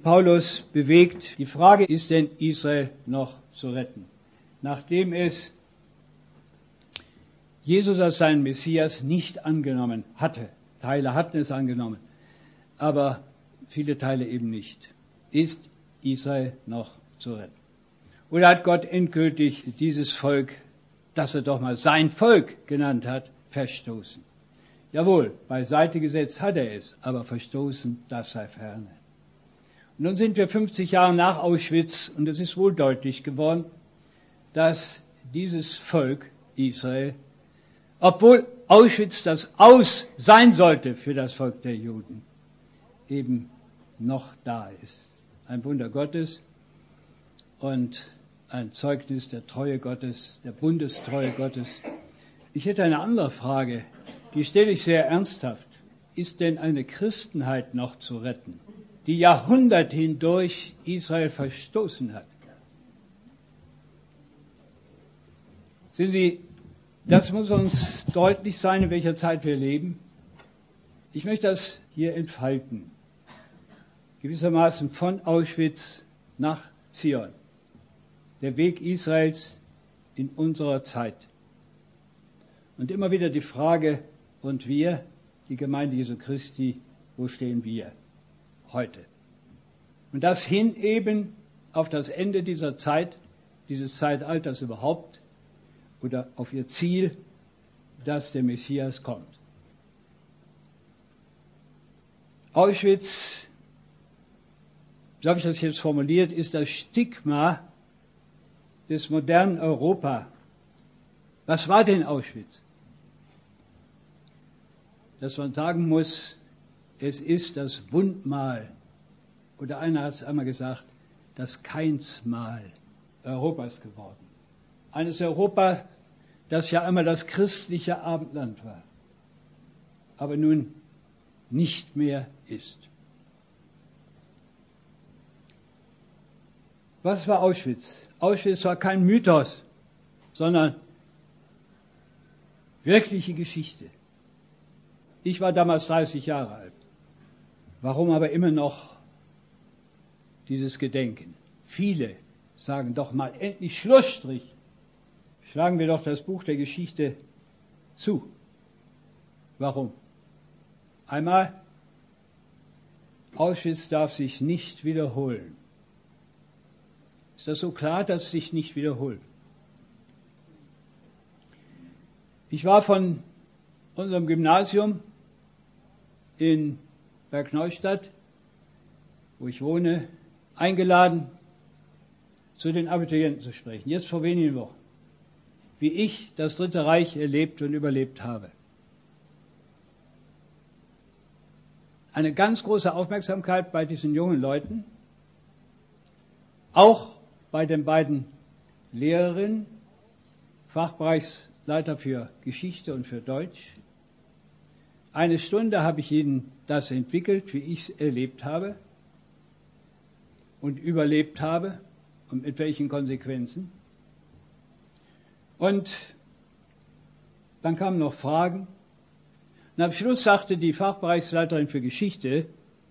Paulus bewegt. Die Frage, ist denn Israel noch zu retten? Nachdem es Jesus als seinen Messias nicht angenommen hatte. Teile hatten es angenommen, aber viele Teile eben nicht. Ist Israel noch zu retten? Oder hat Gott endgültig dieses Volk, das er doch mal sein Volk genannt hat, verstoßen? Jawohl, beiseite gesetzt hat er es, aber verstoßen, das sei ferne. Und nun sind wir 50 Jahre nach Auschwitz und es ist wohl deutlich geworden, dass dieses Volk Israel, obwohl Auschwitz das Aus sein sollte für das Volk der Juden, eben noch da ist. Ein Wunder Gottes und ein Zeugnis der Treue Gottes, der Bundestreue Gottes. Ich hätte eine andere Frage, die stelle ich sehr ernsthaft. Ist denn eine Christenheit noch zu retten, die Jahrhunderte hindurch Israel verstoßen hat? Sehen Sie, das muss uns deutlich sein, in welcher Zeit wir leben. Ich möchte das hier entfalten. Gewissermaßen von Auschwitz nach Zion. Der Weg Israels in unserer Zeit. Und immer wieder die Frage, und wir, die Gemeinde Jesu Christi, wo stehen wir heute? Und das hin eben auf das Ende dieser Zeit, dieses Zeitalters überhaupt, oder auf ihr Ziel, dass der Messias kommt. Auschwitz, so habe ich das jetzt formuliert, ist das Stigma des modernen Europa. Was war denn Auschwitz? Dass man sagen muss, es ist das Wundmal, oder einer hat es einmal gesagt, das Keinsmal Europas geworden. Eines Europa, das ja einmal das christliche Abendland war, aber nun nicht mehr ist. Was war Auschwitz? Auschwitz war kein Mythos, sondern wirkliche Geschichte. Ich war damals 30 Jahre alt. Warum aber immer noch dieses Gedenken? Viele sagen doch mal endlich Schlussstrich. Schlagen wir doch das Buch der Geschichte zu. Warum? Einmal, Auschwitz darf sich nicht wiederholen. Ist das so klar, dass es sich nicht wiederholt? Ich war von unserem Gymnasium in Bergneustadt, wo ich wohne, eingeladen, zu den Abiturienten zu sprechen. Jetzt vor wenigen Wochen. Wie ich das Dritte Reich erlebt und überlebt habe. Eine ganz große Aufmerksamkeit bei diesen jungen Leuten, auch bei den beiden Lehrerinnen, Fachbereichsleiter für Geschichte und für Deutsch. Eine Stunde habe ich ihnen das entwickelt, wie ich es erlebt habe und überlebt habe und mit welchen Konsequenzen. Und dann kamen noch Fragen. Und am Schluss sagte die Fachbereichsleiterin für Geschichte,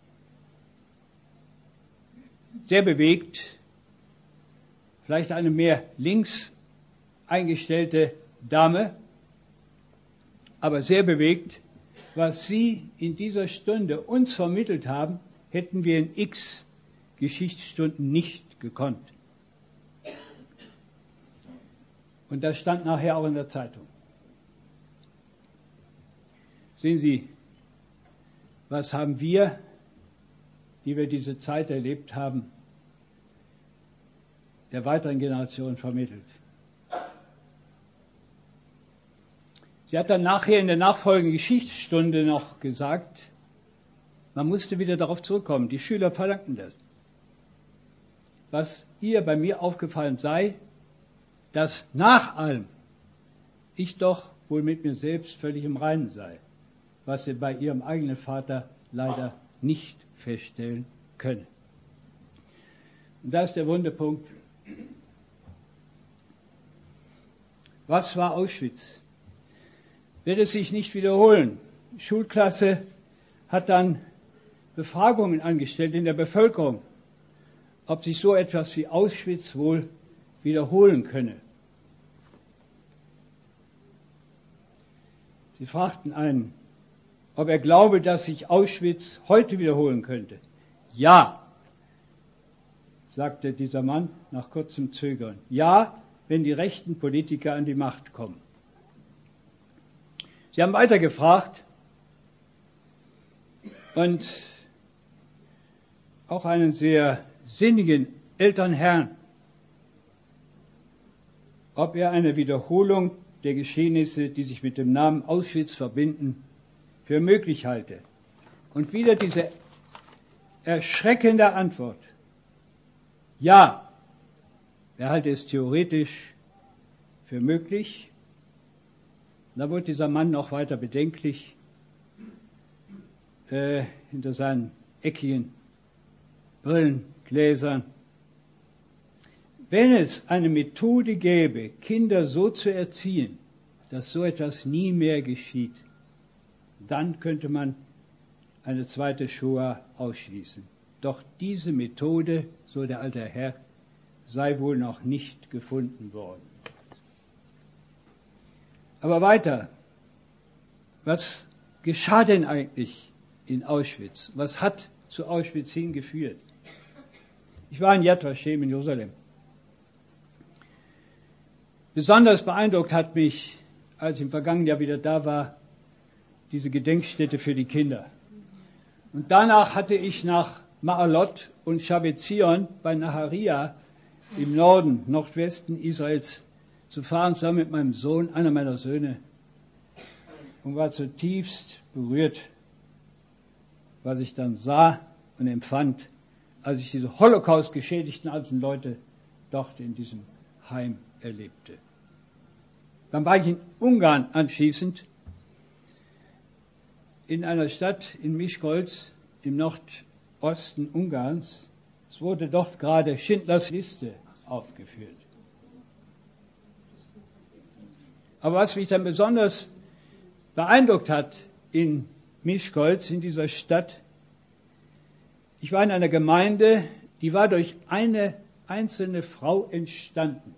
sehr bewegt, vielleicht eine mehr links eingestellte Dame, aber sehr bewegt, was Sie in dieser Stunde uns vermittelt haben, hätten wir in x Geschichtsstunden nicht gekonnt. Und das stand nachher auch in der Zeitung. Sehen Sie, was haben wir, die wir diese Zeit erlebt haben, der weiteren Generation vermittelt? Sie hat dann nachher in der nachfolgenden Geschichtsstunde noch gesagt, man musste wieder darauf zurückkommen. Die Schüler verlangten das. Was ihr bei mir aufgefallen sei, dass nach allem ich doch wohl mit mir selbst völlig im Reinen sei, was sie bei ihrem eigenen Vater leider nicht feststellen können. Und da ist der Wunderpunkt. Was war Auschwitz? Wird es sich nicht wiederholen? Die Schulklasse hat dann Befragungen angestellt in der Bevölkerung. ob sich so etwas wie Auschwitz wohl wiederholen könne. Sie fragten einen, ob er glaube, dass sich Auschwitz heute wiederholen könnte. Ja, sagte dieser Mann nach kurzem Zögern. Ja, wenn die rechten Politiker an die Macht kommen. Sie haben weiter gefragt und auch einen sehr sinnigen älteren Herrn, ob er eine Wiederholung der Geschehnisse, die sich mit dem Namen Auschwitz verbinden, für möglich halte. Und wieder diese erschreckende Antwort. Ja, er halte es theoretisch für möglich. Da wurde dieser Mann noch weiter bedenklich hinter seinen eckigen Brillengläsern. Wenn es eine Methode gäbe, Kinder so zu erziehen, dass so etwas nie mehr geschieht, dann könnte man eine zweite Shoah ausschließen. Doch diese Methode, so der alte Herr, sei wohl noch nicht gefunden worden. Aber weiter. Was geschah denn eigentlich in Auschwitz? Was hat zu Auschwitz hingeführt? Ich war in Yad Vashem in Jerusalem. Besonders beeindruckt hat mich, als ich im vergangenen Jahr wieder da war, diese Gedenkstätte für die Kinder. Und danach hatte ich nach Ma'alot und Shabbat bei Naharia im Norden, Nordwesten Israels zu fahren, zusammen mit meinem Sohn, einer meiner Söhne, und war zutiefst berührt, was ich dann sah und empfand, als ich diese Holocaust-geschädigten alten Leute dort in diesem Heim erlebte. Dann war ich in Ungarn anschließend, in einer Stadt in Miskolc im Nordosten Ungarns. Es wurde dort gerade Schindlers Liste aufgeführt. Aber was mich dann besonders beeindruckt hat in Miskolc, in dieser Stadt, ich war in einer Gemeinde, die war durch eine einzelne Frau entstanden.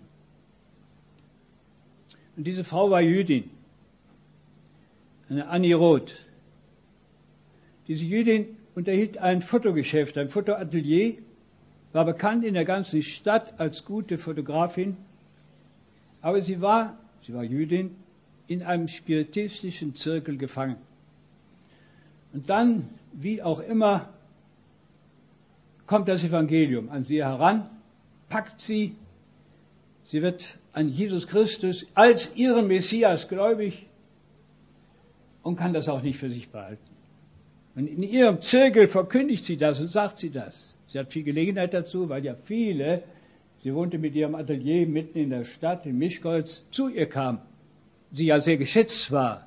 Und diese Frau war Jüdin, eine Annie Roth. Diese Jüdin unterhielt ein Fotogeschäft, ein Fotoatelier, war bekannt in der ganzen Stadt als gute Fotografin, aber sie war Jüdin, in einem spiritistischen Zirkel gefangen. Und dann, wie auch immer, kommt das Evangelium an sie heran, packt sie, sie wird an Jesus Christus als ihren Messias gläubig und kann das auch nicht für sich behalten. Und in ihrem Zirkel verkündigt sie das und sagt sie das. Sie hat viel Gelegenheit dazu, weil ja viele, sie wohnte mit ihrem Atelier mitten in der Stadt, in Miskolc, zu ihr kamen. Sie ja sehr geschätzt war.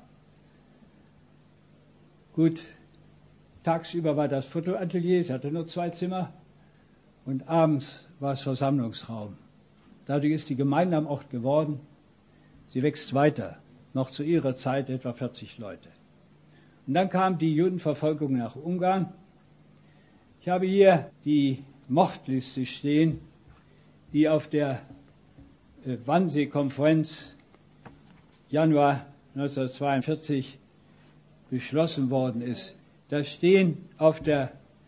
Gut, tagsüber war das Fotoatelier, sie hatte nur 2 Zimmer und abends war es Versammlungsraum. Dadurch ist die Gemeinde am Ort geworden. Sie wächst weiter, noch zu ihrer Zeit etwa 40 Leute. Und dann kam die Judenverfolgung nach Ungarn. Ich habe hier die Mordliste stehen, die auf der Wannsee-Konferenz Januar 1942 beschlossen worden ist. Da stehen auf der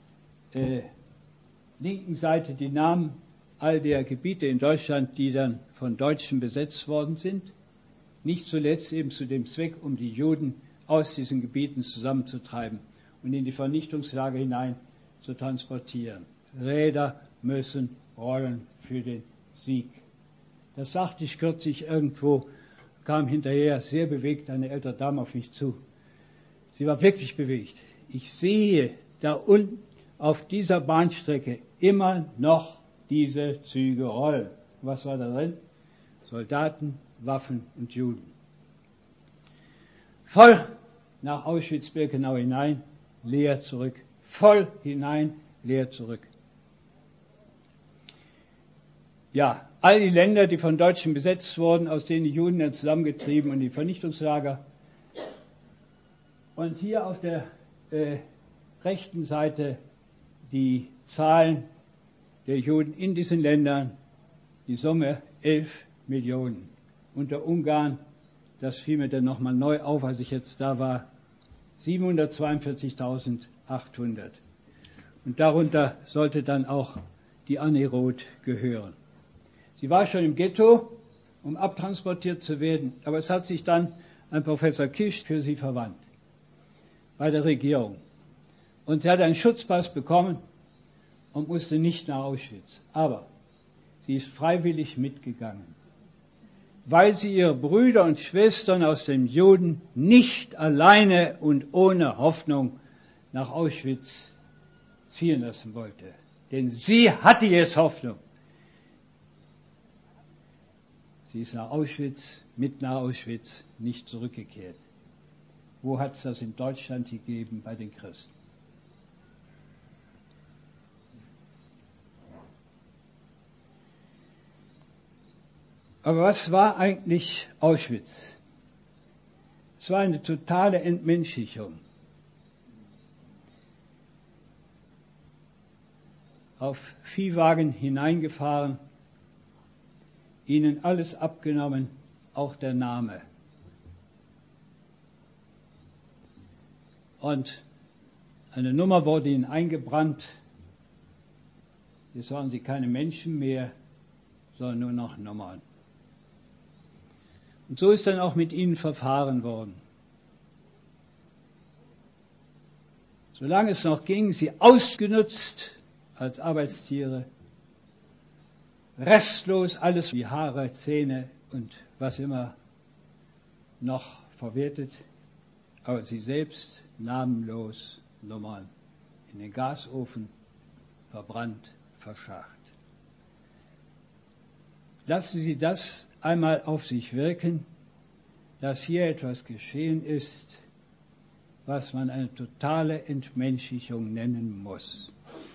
linken Seite die Namen all der Gebiete in Deutschland, die dann von Deutschen besetzt worden sind. Nicht zuletzt eben zu dem Zweck, um die Juden aus diesen Gebieten zusammenzutreiben und in die Vernichtungslager hinein zu transportieren. Räder müssen rollen für den Sieg. Das sagte ich kürzlich irgendwo, kam hinterher sehr bewegt eine ältere Dame auf mich zu. Sie war wirklich bewegt. Ich sehe da unten auf dieser Bahnstrecke immer noch diese Züge rollen. Was war da drin? Soldaten, Waffen und Juden. Voll nach Auschwitz-Birkenau hinein, leer zurück. Voll hinein, leer zurück. Ja, all die Länder, die von Deutschen besetzt wurden, aus denen die Juden dann zusammengetrieben und die Vernichtungslager. Und hier auf der rechten Seite die Zahlen der Juden in diesen Ländern, die Summe 11 Millionen. Unter Ungarn, das fiel mir dann nochmal neu auf, als ich jetzt da war, 742.800. Und darunter sollte dann auch die Annie Roth gehören. Sie war schon im Ghetto, um abtransportiert zu werden, aber es hat sich dann ein Professor Kisch für sie verwandt bei der Regierung. Und sie hat einen Schutzpass bekommen und musste nicht nach Auschwitz. Aber sie ist freiwillig mitgegangen, weil sie ihre Brüder und Schwestern aus dem Juden nicht alleine und ohne Hoffnung nach Auschwitz ziehen lassen wollte. Denn sie hatte jetzt Hoffnung. Sie ist nach Auschwitz, mit nach Auschwitz nicht zurückgekehrt. Wo hat es das in Deutschland gegeben bei den Christen? Aber was war eigentlich Auschwitz? Es war eine totale Entmenschlichung. Auf Viehwagen hineingefahren, ihnen alles abgenommen, auch der Name. Und eine Nummer wurde ihnen eingebrannt. Jetzt waren sie keine Menschen mehr, sondern nur noch Nummern. Und so ist dann auch mit ihnen verfahren worden. Solange es noch ging, sie ausgenutzt als Arbeitstiere, restlos alles wie Haare, Zähne und was immer noch verwertet, aber sie selbst namenlos Nummern in den Gasofen verbrannt, verscharrt. Lassen Sie das einmal auf sich wirken, dass hier etwas geschehen ist, was man eine totale Entmenschlichung nennen muss.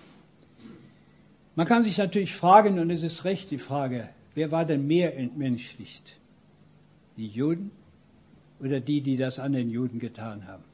Man kann sich natürlich fragen, und es ist recht die Frage, wer war denn mehr entmenschlicht? Die Juden oder die, die das an den Juden getan haben?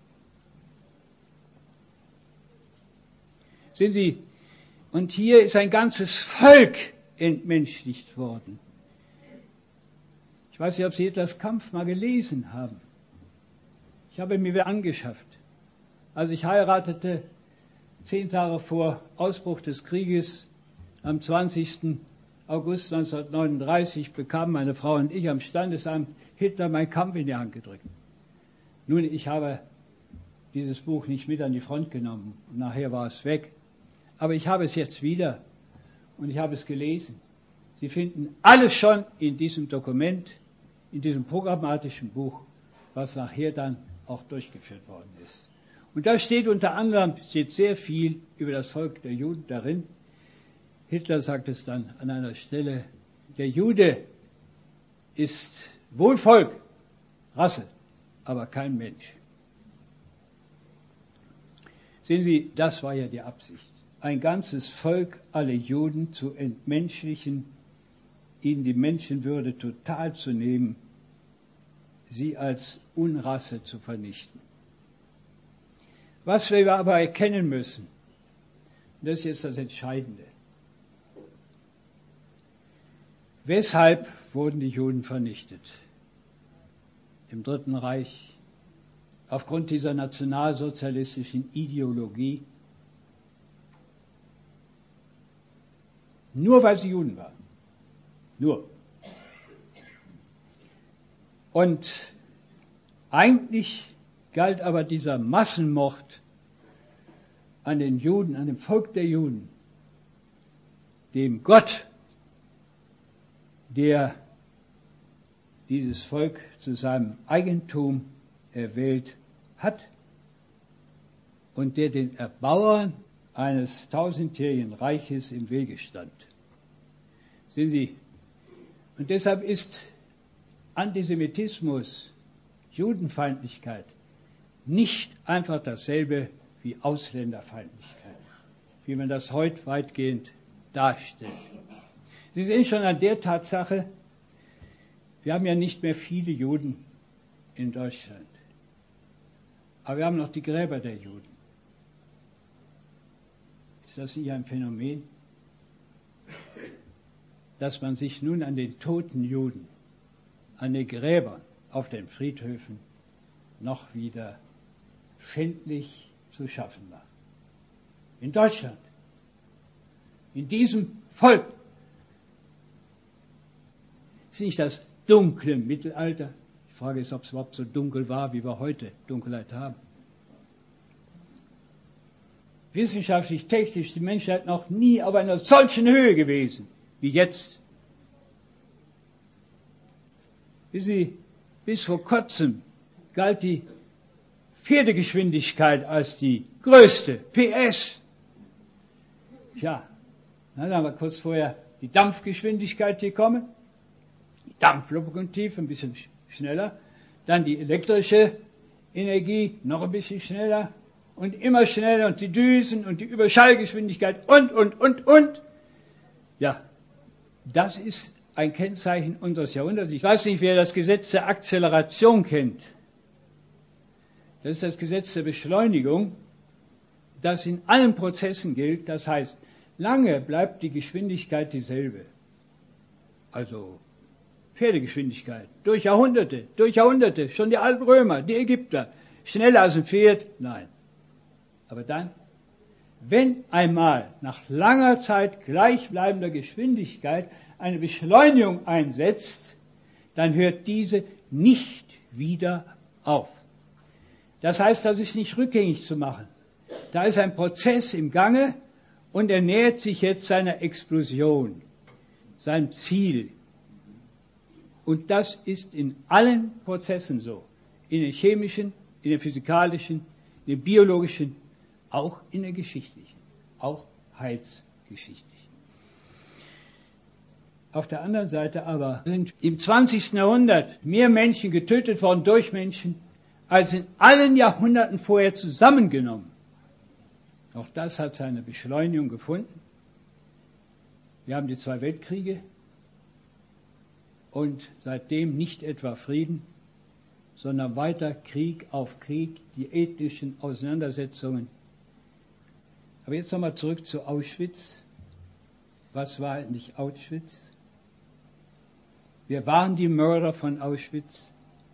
Sehen Sie, und hier ist ein ganzes Volk entmenschlicht worden. Ich weiß nicht, ob Sie Hitlers Kampf mal gelesen haben. Ich habe ihn mir angeschafft. Als ich heiratete, 10 Tage vor Ausbruch des Krieges, am 20. August 1939, bekamen meine Frau und ich am Standesamt Hitler mein Kampf in die Hand gedrückt. Nun, ich habe dieses Buch nicht mit an die Front genommen und nachher war es weg. Aber ich habe es jetzt wieder und ich habe es gelesen. Sie finden alles schon in diesem Dokument, in diesem programmatischen Buch, was nachher dann auch durchgeführt worden ist. Und da steht unter anderem sehr viel über das Volk der Juden darin. Hitler sagt es dann an einer Stelle, der Jude ist wohl Volk, Rasse, aber kein Mensch. Sehen Sie, das war ja die Absicht. Ein ganzes Volk, alle Juden zu entmenschlichen, ihnen die Menschenwürde total zu nehmen, sie als Unrasse zu vernichten. Was wir aber erkennen müssen, und das ist jetzt das Entscheidende. Weshalb wurden die Juden vernichtet? Im Dritten Reich, aufgrund dieser nationalsozialistischen Ideologie, nur weil sie Juden waren. Nur. Und eigentlich galt aber dieser Massenmord an den Juden, an dem Volk der Juden, dem Gott, der dieses Volk zu seinem Eigentum erwählt hat und der den Erbauern eines tausendjährigen Reiches im Wege stand. Sehen Sie, und deshalb ist Antisemitismus, Judenfeindlichkeit nicht einfach dasselbe wie Ausländerfeindlichkeit, wie man das heute weitgehend darstellt. Sie sehen schon an der Tatsache, wir haben ja nicht mehr viele Juden in Deutschland, aber wir haben noch die Gräber der Juden. Ist das nicht ein Phänomen? dass man sich nun an den toten Juden, an den Gräbern auf den Friedhöfen noch wieder schändlich zu schaffen macht. In Deutschland, in diesem Volk, ist nicht das dunkle Mittelalter. Die Frage ist, ob es überhaupt so dunkel war, wie wir heute Dunkelheit haben. Wissenschaftlich, technisch, die Menschheit noch nie auf einer solchen Höhe gewesen wie jetzt. Wissen Sie, bis vor kurzem galt die Pferdegeschwindigkeit als die größte, PS. Tja, dann haben wir kurz vorher die Dampfgeschwindigkeit gekommen, die Dampflokomotive ein bisschen schneller, dann die elektrische Energie noch ein bisschen schneller und immer schneller und die Düsen und die Überschallgeschwindigkeit und. Ja, das ist ein Kennzeichen unseres Jahrhunderts. Ich weiß nicht, wer das Gesetz der Akzeleration kennt. Das ist das Gesetz der Beschleunigung, das in allen Prozessen gilt. Das heißt, lange bleibt die Geschwindigkeit dieselbe. Also Pferdegeschwindigkeit. Durch Jahrhunderte, schon die alten Römer, die Ägypter. Schneller als ein Pferd? Nein. Aber dann, wenn einmal nach langer Zeit gleichbleibender Geschwindigkeit eine Beschleunigung einsetzt, dann hört diese nicht wieder auf. Das heißt, das ist nicht rückgängig zu machen. Da ist ein Prozess im Gange und er nähert sich jetzt seiner Explosion, seinem Ziel. Und das ist in allen Prozessen so. In den chemischen, in den physikalischen, in den biologischen, auch in den geschichtlichen, auch heilsgeschichtlichen. Auf der anderen Seite aber sind im 20. Jahrhundert mehr Menschen getötet worden durch Menschen, als in allen Jahrhunderten vorher zusammengenommen. Auch das hat seine Beschleunigung gefunden. Wir haben die 2 Weltkriege und seitdem nicht etwa Frieden, sondern weiter Krieg auf Krieg, die ethnischen Auseinandersetzungen. Aber jetzt nochmal zurück zu Auschwitz. Was war eigentlich Auschwitz? Wer waren die Mörder von Auschwitz?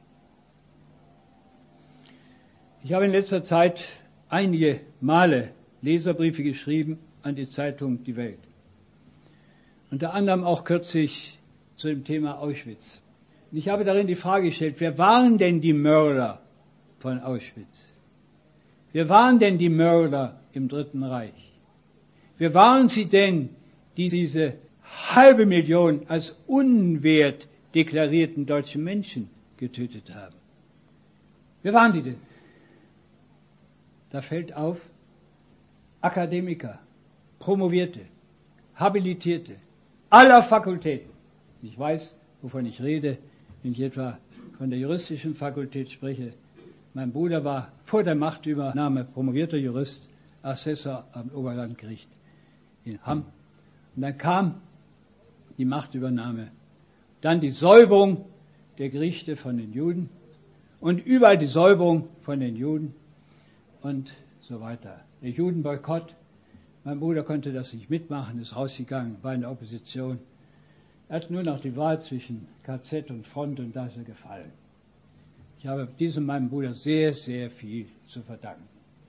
Ich habe in letzter Zeit einige Male Leserbriefe geschrieben an die Zeitung Die Welt. Unter anderem auch kürzlich zu dem Thema Auschwitz. Und ich habe darin die Frage gestellt, wer waren denn die Mörder von Auschwitz? Wer waren denn die Mörder im Dritten Reich? Wer waren sie denn, die diese 500.000 als unwert deklarierten deutschen Menschen getötet haben? Wer waren die denn? Da fällt auf, Akademiker, Promovierte, Habilitierte, aller Fakultäten. Ich weiß, wovon ich rede, wenn ich etwa von der juristischen Fakultät spreche. Mein Bruder war vor der Machtübernahme promovierter Jurist, Assessor am Oberlandgericht in Hamm. Und dann kam die Machtübernahme, dann die Säuberung der Gerichte von den Juden und überall die Säuberung von den Juden und so weiter. Der Judenboykott, mein Bruder konnte das nicht mitmachen, ist rausgegangen, war in der Opposition. Er hat nur noch die Wahl zwischen KZ und Front und da ist er gefallen. Ich habe diesem meinem Bruder sehr, sehr viel zu verdanken.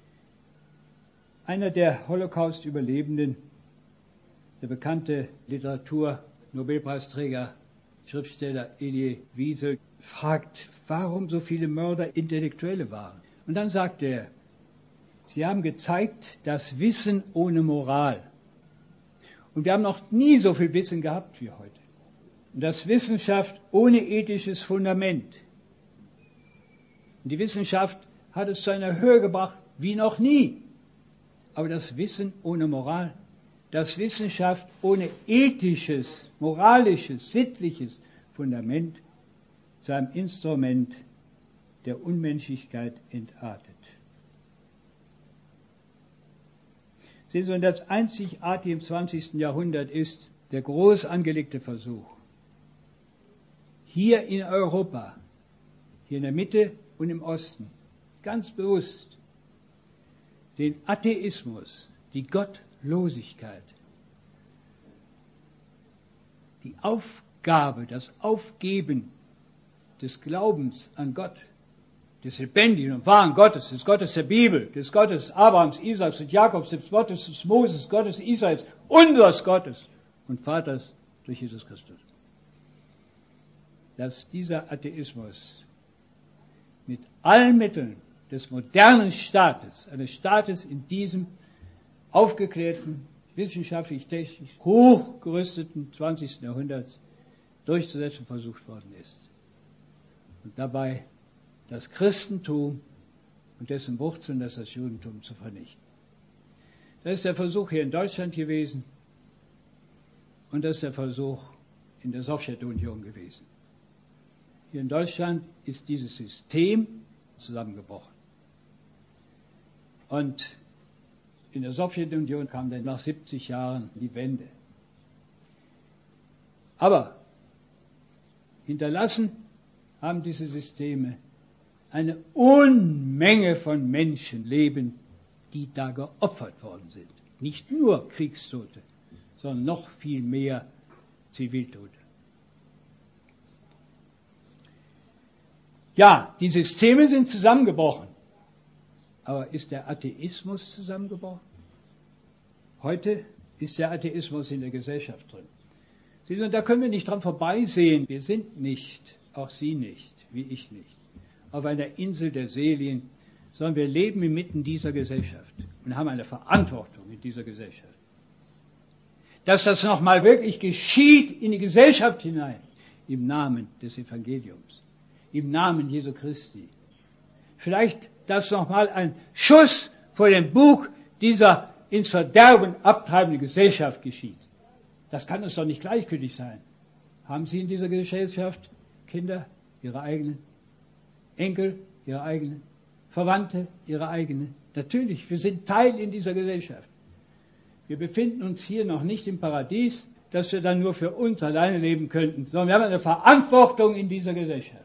Einer der Holocaust-Überlebenden, der bekannte Literatur-Nobelpreisträger, Schriftsteller Elie Wiesel, fragt, warum so viele Mörder Intellektuelle waren. Und dann sagt er, sie haben gezeigt, das Wissen ohne Moral. Und wir haben noch nie so viel Wissen gehabt wie heute. Und das Wissenschaft ohne ethisches Fundament. Und die Wissenschaft hat es zu einer Höhe gebracht wie noch nie. Aber das Wissen ohne Moral, das Wissenschaft ohne ethisches, moralisches, sittliches Fundament zu einem Instrument der Unmenschlichkeit entartet. Sehen Sie, und das Einzigartige im 20. Jahrhundert ist der groß angelegte Versuch, hier in Europa, hier in der Mitte und im Osten, ganz bewusst den Atheismus, die Gottlosigkeit, die Aufgabe, das Aufgeben des Glaubens an Gott, des lebendigen und wahren Gottes, des Gottes der Bibel, des Gottes Abrahams, Isaaks und Jakobs, des Gottes des Moses, Gottes Israels, unseres Gottes und Vaters durch Jesus Christus. Dass dieser Atheismus mit allen Mitteln des modernen Staates, eines Staates in diesem aufgeklärten, wissenschaftlich-technisch hochgerüsteten 20. Jahrhunderts durchzusetzen versucht worden ist. Und dabei das Christentum und dessen Wurzeln, das Judentum, zu vernichten. Das ist der Versuch hier in Deutschland gewesen und das ist der Versuch in der Sowjetunion gewesen. Hier in Deutschland ist dieses System zusammengebrochen. Und in der Sowjetunion kam dann nach 70 Jahren die Wende. Aber hinterlassen haben diese Systeme eine Unmenge von Menschenleben, die da geopfert worden sind. Nicht nur Kriegstote, sondern noch viel mehr Ziviltote. Ja, die Systeme sind zusammengebrochen. Aber ist der Atheismus zusammengebrochen? Heute ist der Atheismus in der Gesellschaft drin. Sie sagen, da können wir nicht dran vorbeisehen. Wir sind nicht, auch Sie nicht, wie ich nicht, auf einer Insel der Selien, sondern wir leben inmitten dieser Gesellschaft und haben eine Verantwortung in dieser Gesellschaft. Dass das nochmal wirklich geschieht in die Gesellschaft hinein, im Namen des Evangeliums, im Namen Jesu Christi. Vielleicht, dass nochmal ein Schuss vor dem Bug dieser ins Verderben abtreibenden Gesellschaft geschieht. Das kann uns doch nicht gleichgültig sein. Haben Sie in dieser Gesellschaft Kinder, Ihre eigenen, Enkel, Ihre eigenen, Verwandte, Ihre eigenen? Natürlich, wir sind Teil in dieser Gesellschaft. Wir befinden uns hier noch nicht im Paradies, dass wir dann nur für uns alleine leben könnten, sondern wir haben eine Verantwortung in dieser Gesellschaft.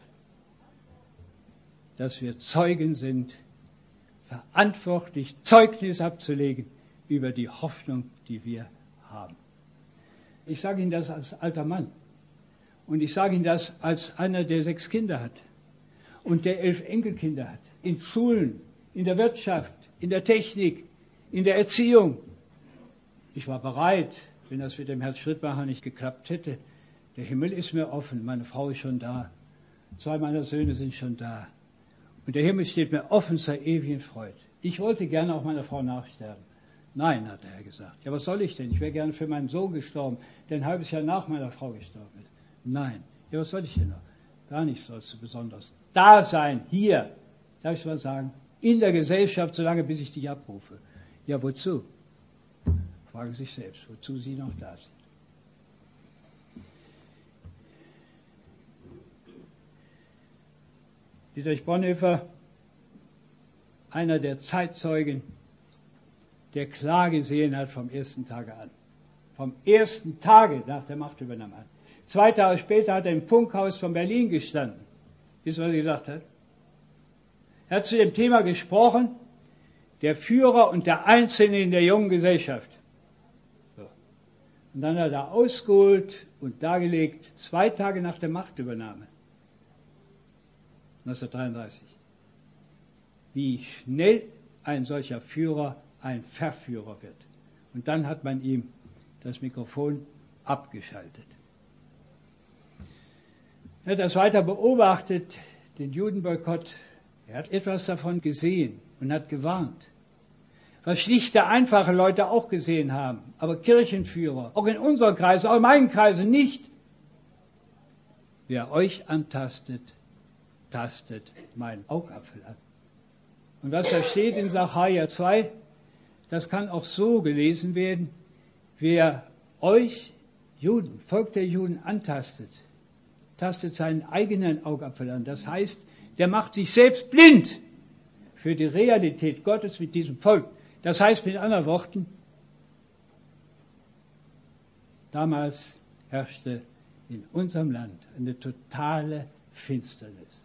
Dass wir Zeugen sind, verantwortlich Zeugnis abzulegen über die Hoffnung, die wir haben. Ich sage Ihnen das als alter Mann. Und ich sage Ihnen das als einer, der 6 Kinder hat und der 11 Enkelkinder hat. In Schulen, in der Wirtschaft, in der Technik, in der Erziehung. Ich war bereit, wenn das mit dem Herrn Schrittmacher nicht geklappt hätte. Der Himmel ist mir offen, meine Frau ist schon da. 2 meiner Söhne sind schon da. Und der Himmel steht mir offen zur ewigen Freude. Ich wollte gerne auch meiner Frau nachsterben. Nein, hat der Herr gesagt. Ja, was soll ich denn? Ich wäre gerne für meinen Sohn gestorben, der ein halbes Jahr nach meiner Frau gestorben ist. Nein. Ja, was soll ich denn noch? Gar nicht sollst du besonders da sein, hier, darf ich mal sagen, in der Gesellschaft, solange bis ich dich abrufe. Ja, wozu? Fragen Sie sich selbst, wozu Sie noch da sind. Dietrich Bonhoeffer, einer der Zeitzeugen, der klar gesehen hat vom ersten Tage an. Vom ersten Tage nach der Machtübernahme an. 2 Tage später hat er im Funkhaus von Berlin gestanden. Wisst ihr, was er gesagt hat? Er hat zu dem Thema gesprochen, der Führer und der Einzelne in der jungen Gesellschaft. So. Und dann hat er ausgeholt und dargelegt, 2 Tage nach der Machtübernahme, 1933, wie schnell ein solcher Führer ein Verführer wird. Und dann hat man ihm das Mikrofon abgeschaltet. Er hat das weiter beobachtet, den Judenboykott. Er hat etwas davon gesehen und hat gewarnt. Was schlichte, einfache Leute auch gesehen haben, aber Kirchenführer, auch in unseren Kreisen, auch in meinen Kreisen nicht. Wer euch antastet, tastet meinen Augapfel an. Und was da steht in Sacharja 2, das kann auch so gelesen werden, wer euch Juden, Volk der Juden antastet, tastet seinen eigenen Augapfel an. Das heißt, der macht sich selbst blind für die Realität Gottes mit diesem Volk. Das heißt mit anderen Worten, damals herrschte in unserem Land eine totale Finsternis,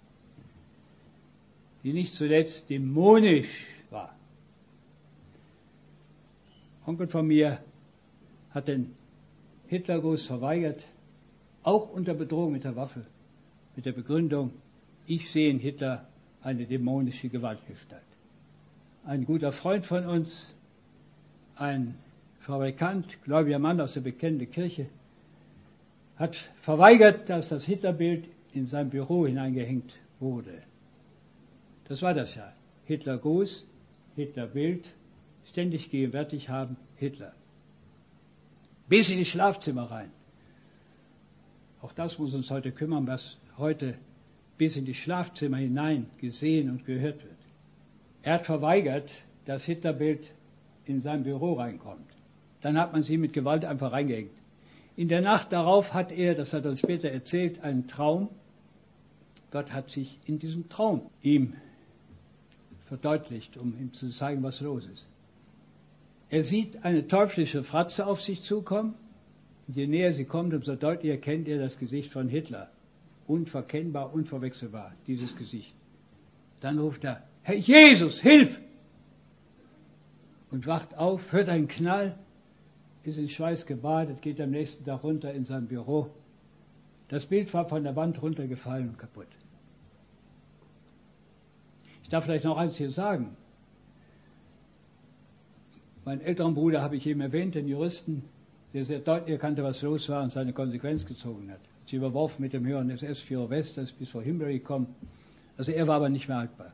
die nicht zuletzt dämonisch war. Onkel von mir hat den Hitlergruß verweigert, auch unter Bedrohung mit der Waffe, mit der Begründung, ich sehe in Hitler eine dämonische Gewaltgestalt. Ein guter Freund von uns, ein Fabrikant, gläubiger Mann aus der bekennenden Kirche, hat verweigert, dass das Hitlerbild in sein Büro hineingehängt wurde. Das war das ja. Hitlergruß, Hitlerbild, ständig gegenwärtig haben, Hitler. Bis in die Schlafzimmer rein. Auch das muss uns heute kümmern, was heute bis in die Schlafzimmer hinein gesehen und gehört wird. Er hat verweigert, dass Hitlerbild in sein Büro reinkommt. Dann hat man sie mit Gewalt einfach reingehängt. In der Nacht darauf hat er, das hat er uns später erzählt, einen Traum. Gott hat sich in diesem Traum ihm verdeutlicht, um ihm zu zeigen, was los ist. Er sieht eine teuflische Fratze auf sich zukommen. Je näher sie kommt, umso deutlicher erkennt er das Gesicht von Hitler. Unverkennbar, unverwechselbar, dieses Gesicht. Dann ruft er, Herr Jesus, hilf! Und wacht auf, hört einen Knall, ist in Schweiß gebadet, geht am nächsten Tag runter in sein Büro. Das Bild war von der Wand runtergefallen und kaputt. Ich darf vielleicht noch eins hier sagen. Meinen älteren Bruder habe ich eben erwähnt, den Juristen, der sehr deutlich erkannte, was los war und seine Konsequenz gezogen hat. Sie überworfen mit dem höheren SS-Führer West, das ist bis vor Himmel gekommen. Also er war aber nicht mehr haltbar.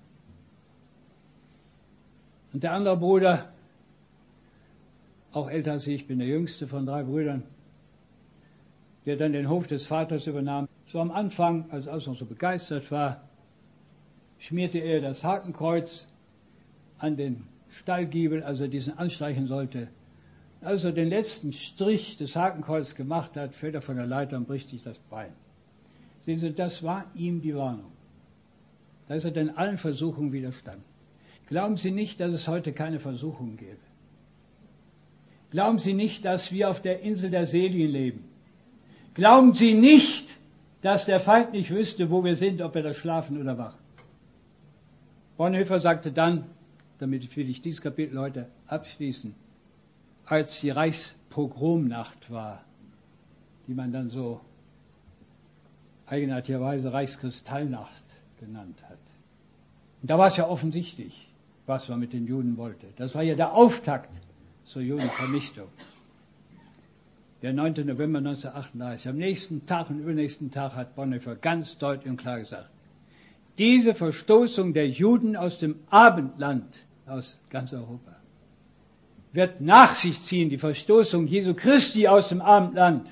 Und der andere Bruder, auch älter als ich, bin der jüngste von 3 Brüdern, der dann den Hof des Vaters übernahm. So am Anfang, als er noch so begeistert war, schmierte er das Hakenkreuz an den Stallgiebel, als er diesen anstreichen sollte. Als er den letzten Strich des Hakenkreuzes gemacht hat, fällt er von der Leiter und bricht sich das Bein. Sehen Sie, das war ihm die Warnung. Da ist er dann allen Versuchungen widerstanden. Glauben Sie nicht, dass es heute keine Versuchungen gäbe. Glauben Sie nicht, dass wir auf der Insel der Seligen leben. Glauben Sie nicht, dass der Feind nicht wüsste, wo wir sind, ob wir da schlafen oder wach. Bonhoeffer sagte dann, damit will ich dieses Kapitel heute abschließen, als die Reichspogromnacht war, die man dann so eigenartigerweise Reichskristallnacht genannt hat. Und da war es ja offensichtlich, was man mit den Juden wollte. Das war ja der Auftakt zur Judenvernichtung. Der 9. November 1938. Am nächsten Tag und übernächsten Tag hat Bonhoeffer ganz deutlich und klar gesagt, diese Verstoßung der Juden aus dem Abendland, aus ganz Europa, wird nach sich ziehen, die Verstoßung Jesu Christi aus dem Abendland.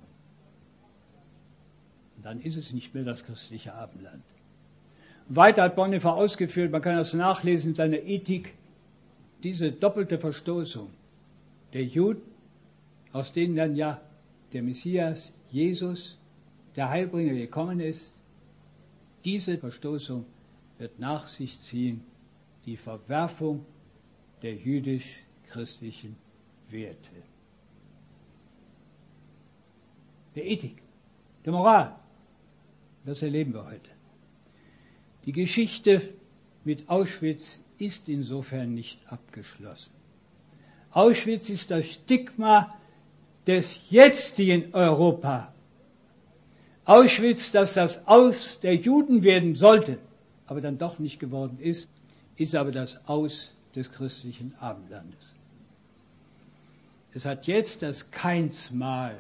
Und dann ist es nicht mehr das christliche Abendland. Weiter hat Bonhoeffer ausgeführt, man kann das nachlesen in seiner Ethik, diese doppelte Verstoßung der Juden, aus denen dann ja der Messias, Jesus, der Heilbringer gekommen ist, diese Verstoßung wird nach sich ziehen, die Verwerfung der jüdisch-christlichen Werte. Der Ethik, der Moral, das erleben wir heute. Die Geschichte mit Auschwitz ist insofern nicht abgeschlossen. Auschwitz ist das Stigma des jetzigen Europa. Auschwitz, dass das Aus der Juden werden sollte, aber dann doch nicht geworden ist, ist aber das Aus des christlichen Abendlandes. Es hat jetzt das Keinsmal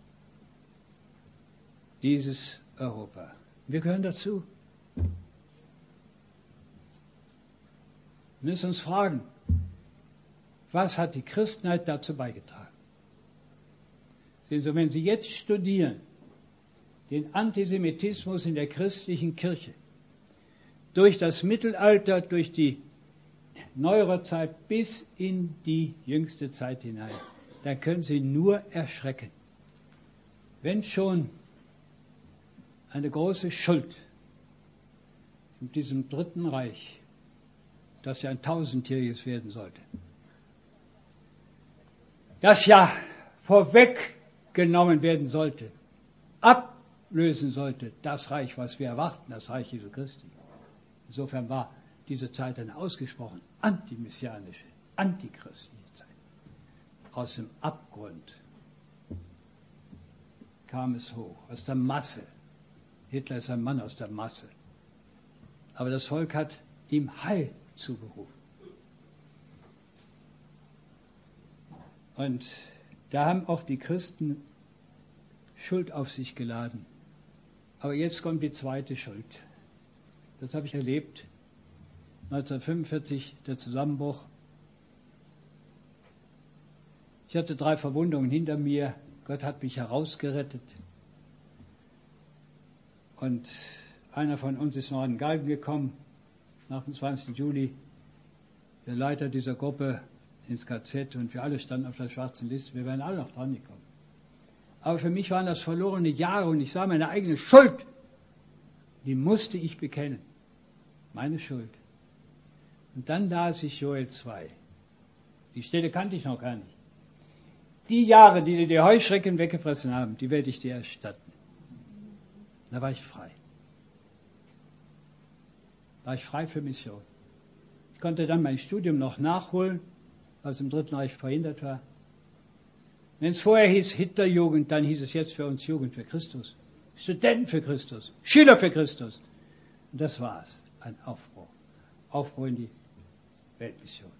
dieses Europa. Wir gehören dazu. Wir müssen uns fragen, was hat die Christenheit dazu beigetragen? Sehen Sie, wenn Sie jetzt studieren, den Antisemitismus in der christlichen Kirche, durch das Mittelalter, durch die neuere Zeit bis in die jüngste Zeit hinein, dann können Sie nur erschrecken. Wenn schon eine große Schuld mit diesem Dritten Reich, das ja ein tausendjähriges werden sollte, das ja vorweggenommen werden sollte, ablösen sollte, das Reich, was wir erwarten, das Reich Jesu Christi. Insofern war diese Zeit eine ausgesprochen antimessianische, antichristliche Zeit. Aus dem Abgrund kam es hoch, aus der Masse. Hitler ist ein Mann aus der Masse. Aber das Volk hat ihm Heil zugerufen. Und da haben auch die Christen Schuld auf sich geladen. Aber jetzt kommt die zweite Schuld. Das habe ich erlebt. 1945, der Zusammenbruch. Ich hatte 3 Verwundungen hinter mir. Gott hat mich herausgerettet. Und einer von uns ist noch an den Galgen gekommen, nach dem 20. Juli. Der Leiter dieser Gruppe ins KZ und wir alle standen auf der schwarzen Liste. Wir wären alle noch dran gekommen. Aber für mich waren das verlorene Jahre und ich sah meine eigene Schuld. Die musste ich bekennen. Meine Schuld. Und dann las ich Joel 2. Die Stelle kannte ich noch gar nicht. Die Jahre, die dir die Heuschrecken weggefressen haben, die werde ich dir erstatten. Da war ich frei. War ich frei für Mission. Ich konnte dann mein Studium noch nachholen, was im Dritten Reich verhindert war. Wenn es vorher hieß Hitlerjugend, dann hieß es jetzt für uns Jugend für Christus. Studenten für Christus, Schüler für Christus. Und das war's. Ein Aufbruch. Aufbruch in die Weltmission.